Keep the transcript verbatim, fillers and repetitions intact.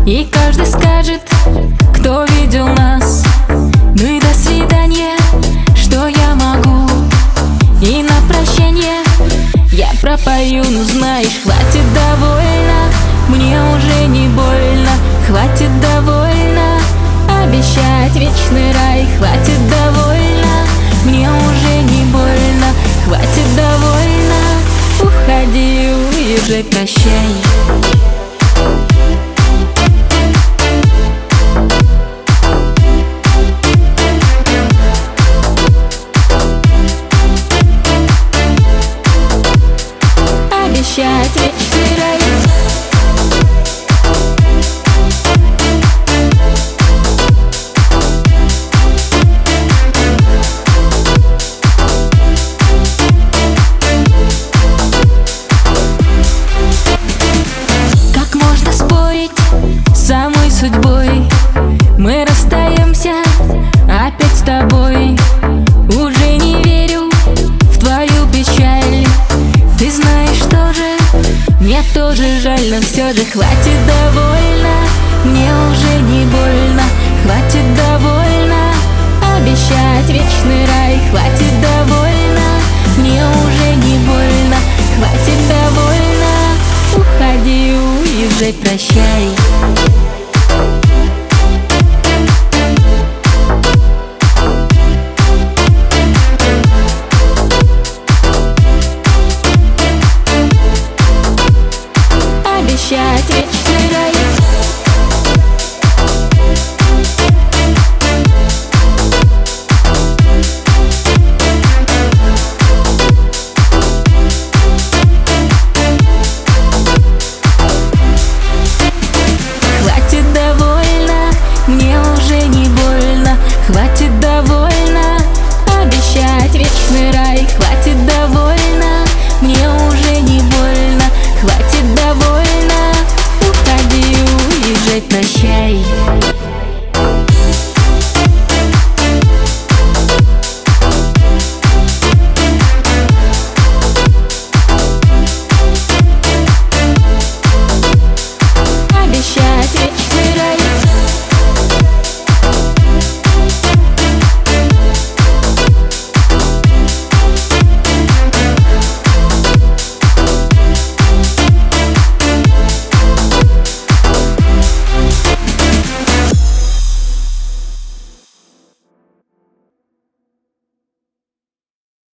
И каждый скажет, кто видел нас. Ну и до свидания, что я могу. И на прощание я пропою, ну знаешь, хватит, довольно. Мне уже не больно, хватит, довольно. Обещать вечный рай, хватит, довольно. Мне уже не больно, хватит, довольно. Уходи, уезжай, прощай. Обещать вечный рай. Как можно спорить с самой судьбой? Мы расстаемся опять с тобой. Уже не верю в твою печаль. Ты знаешь, что же, мне тоже жаль, но все же хватит, довольно. Мне уже не больно, хватит, довольно. Обещать вечный рай, хватит, довольно. Мне уже не больно, хватит, довольно. Уходи, уезжай, прощай.